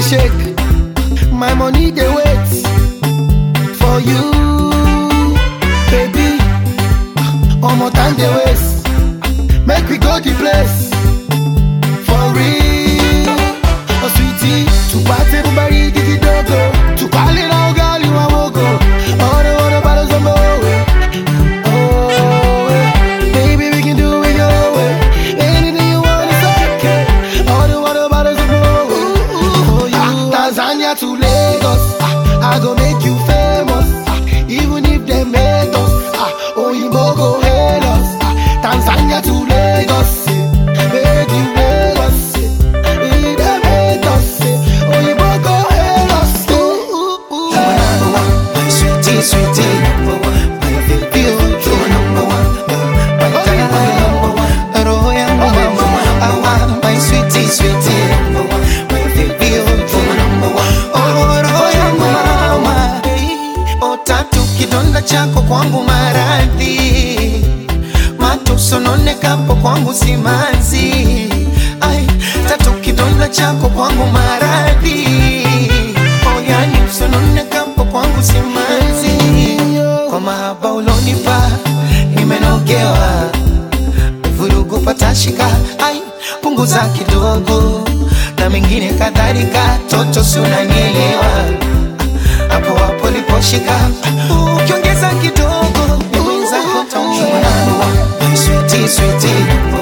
shake, my money they wait for you, baby. One more time they waste, make we go the place for real. Oh sweetie, to party everybody get it dogo, to call it out girl you a wogo. All the water bottles on my way, oh baby we can do it your way. Anything you want is okay. All the water bottles on my way. Oh you Tanzania to Lagos, I go make you famous. Even if they made us, oh you go hate us. Tanzania to Lagos, make you Lagos. If they made us, oh you go hate us. Number one, my sweetie, sweetie. Number one, my baby, you're number one. My darling, number one. Roho yangu mama, my sweetie, sweetie. Number one, my baby, you're number one. Oh, roho yangu mama. Tatu kidonda chako kwangu maradhi, matusononekapo kwangu simanzi. Ay, tatu kidonda chako kwangu maradhi, oh yani usononekapo kwangu simanzi. Kwa mahaba ulonipa nimenogewa, vurugu patashika, ay punguza kidogo na mengine kadhalika, toto si unanielewa. Hapo hapo liposhika, ukiongeza kidogo ni wenzako taumia. My sweetie, sweetie.